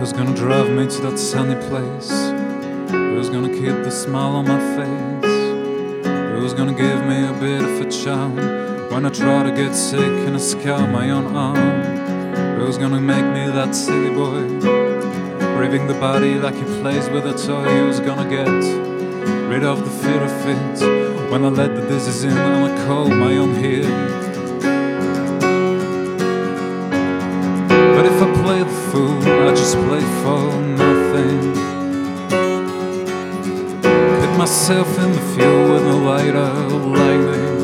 Who's gonna drive me to that sunny place? Who's gonna keep the smile on my face? Who's gonna give me a bit of a charm when I try to get sick and I scar my own arm? Who's gonna make me that silly boy, grieving the body like he plays with a toy? Who's gonna get rid of the fear of it when I let the disease in and I call my own here? But if I play the fool, I just play for nothing. Put myself in the fuel with no lighter lightning,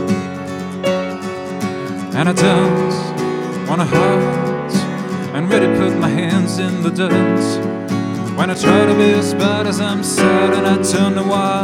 and I don't wanna hurt and really put my hands in the dirt when I try to be as bad as I'm sad and I don't know why.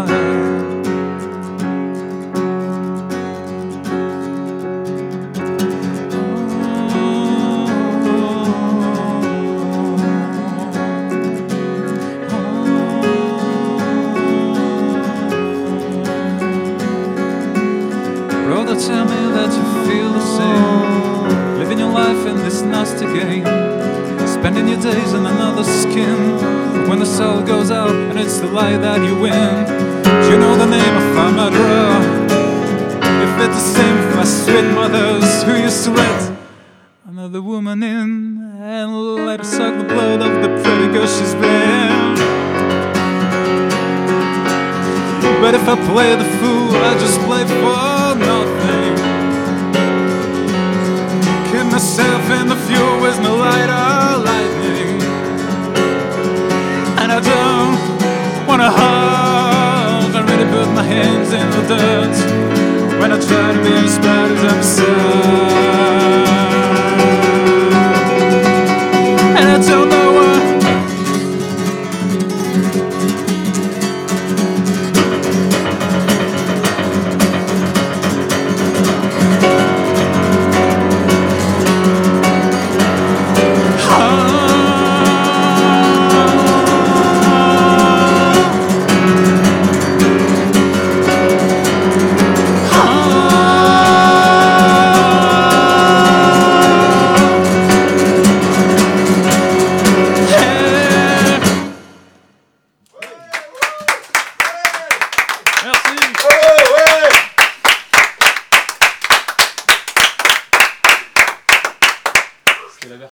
Brother, tell me that you feel the same, living your life in this nasty game, spending your days in another's skin. When the soul goes out and it's the light that you win. Do you know the name of our murderer? If it's the same with my sweet mothers who used to let another woman in and let her suck the blood of the pretty girl she's been. But if I play the fool, I just play for nothing. Keep myself in the fuel with no lighter lightning, and I don't wanna hurt and really put my hands in the dirt when I try to be as bad as I'm sad, and I don't know